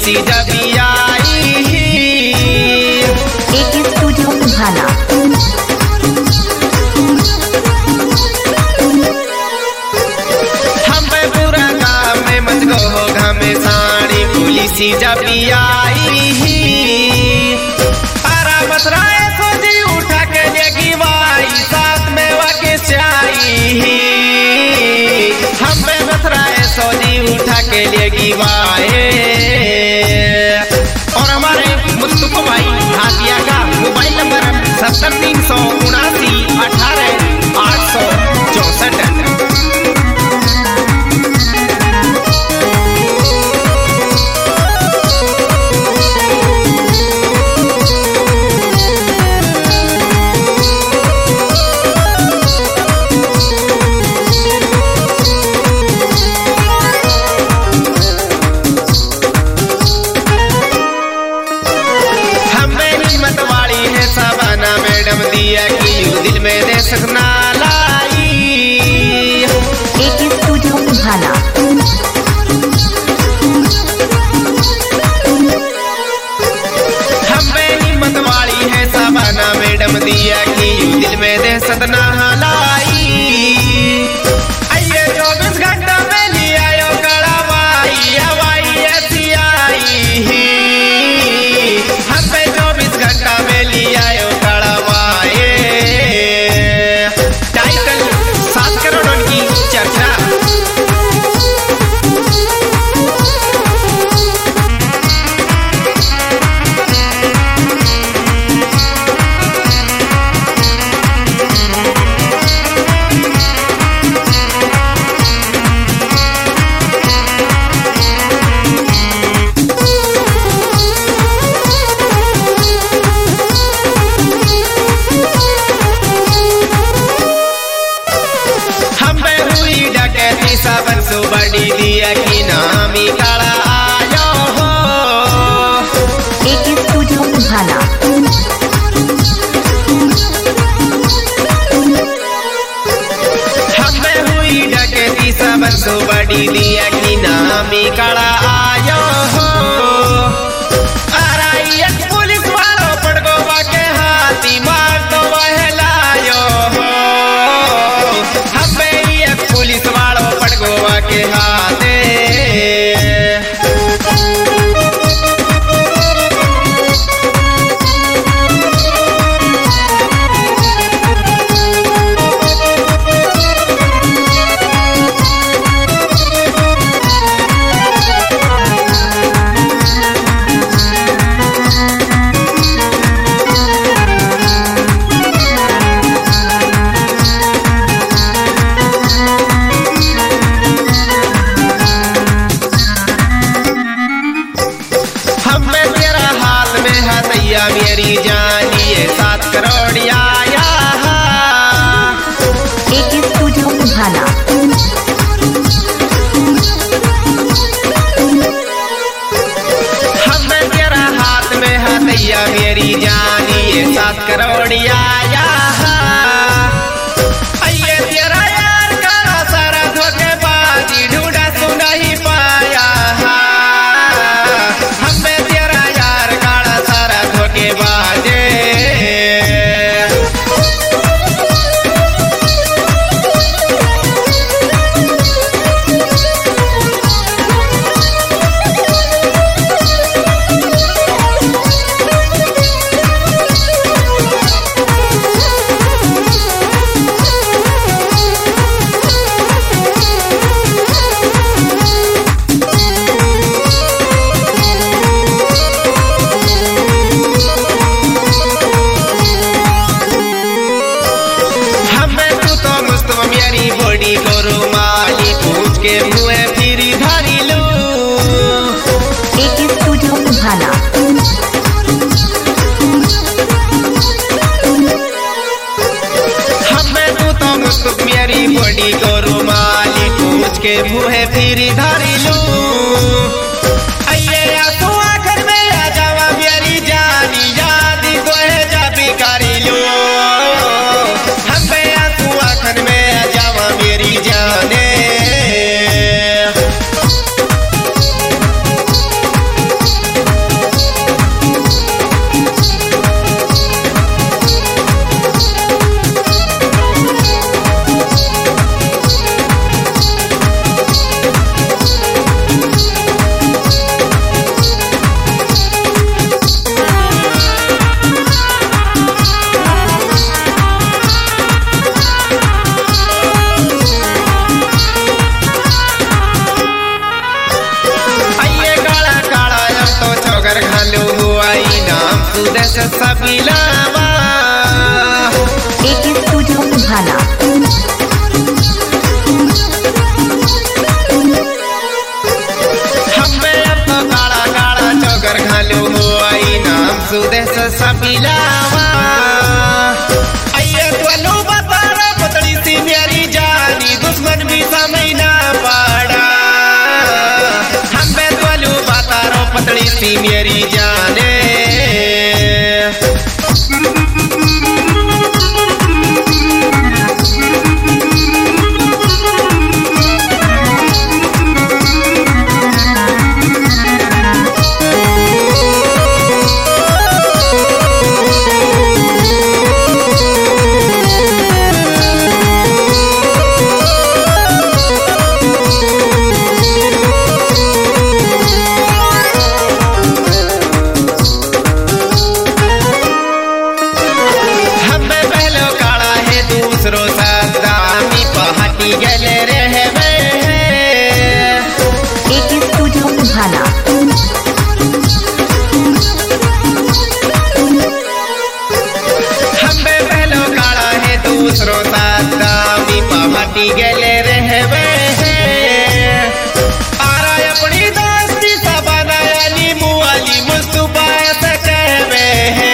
पुलिसी जबी आई एक स्टूडियो सुभाना। हम पूरा गाँव में मत गो घामे साड़ी पुलिसी जबी आई अरा बसराए सोजी उठा के लेगी बाई साथ में वाके चाई हम बसराए सोजी उठा के लेगी बाई और हमारे मुस्तफा भाई हाथिया का मोबाइल नंबर 737918 मैडम दिया कि दिल में दे सकना लाई एक स्टूडियो सुभाना। हमें हिम्मत वाली है साबाना मैडम दिया कि दिल में दे सकना लाई आइए 24 घंटा में लिया यो कड़ावाई हवाई ऐसी आई हमें 24 घंटा में लिया यो बड़ी दिया कि नामी काला आयो हो एक स्टूडियो सुभाना। हमें हुई डकैती सबन सो बड़ी दिया कि नामी काला आयो हो अराइयत पुलिस वालों पड़गो बाके हाथी मार तो बहलायो हो हमें ये पुलिस वालों पड़गो बाके हाथे मेरी जानी ये 7 करोड़ आया एक स्टूडियो सुभाना। हमें तेरा हाथ में हथैया मेरी जानी ये 7 करोड़ आया अये तेरा यार काला सारा धोखेबाजी ढूंढा तू नहीं पाया हमें तेरा यार काला सारा धोखेबाजी बड़ी करो माली पूछ के मुँह फिर धरी लो एक स्टूडियो सुभाना। हमें तो मुस्तक मेरी बड़ी करो माली पूछ के मुँह फिर धरी लो अये तू आखिर में आ जावा मेरी जानी याद को है जा बिकारी लो हमें तू आखिर में आ जावा मेरी जाने सबिलावा AK Studio Udhana. हमें अब तो काला काला चौकर घालू हो आई नाम सुदेश सबिलावा आइए तो बतारा पतली सी मेरी जानी दुश्मन भी समय ना पड़ा हमें तो बतारो पतली सी मेरी जाने दूसरो सदामी पहाटी गले रहे AK Studio Udhana. हमें पहलो काला है दूसरो सदामी पहाटी गले रहे आरा अपनी दोस्ती सबनाया नीमू वाली मुस्तफा से कहवे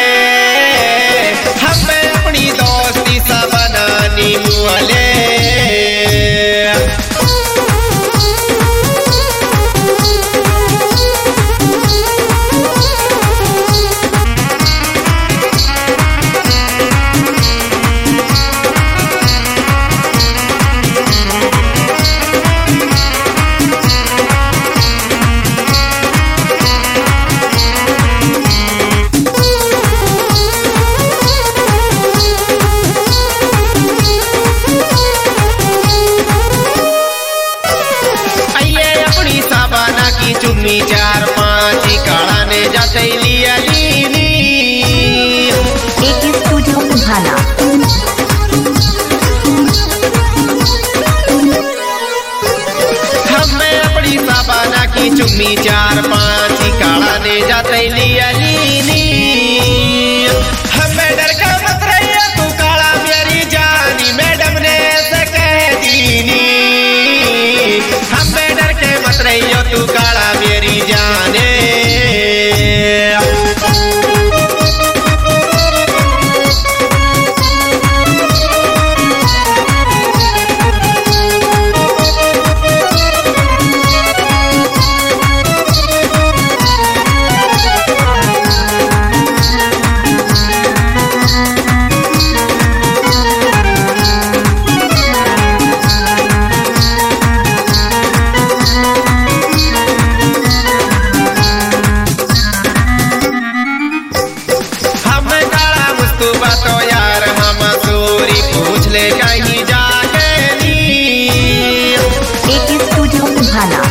हमें अपनी दोस्ती सबना नीमू वाले चुन्नी चार पांच काला ने जाते लिया लीनी AK Studio Udhana. हमें अपनी साबाना की चुन्नी चार पांच काला ने जाते लिया लीनी हमें डर का मत रहिए तू काला मेरी जानी मैडम ने ऐसे कह दीनी हमें डर के मत रहियो तू काला मेरी जाने तो यार हम चोरी पूछ ले कहीं जाके AK Studio Udhana.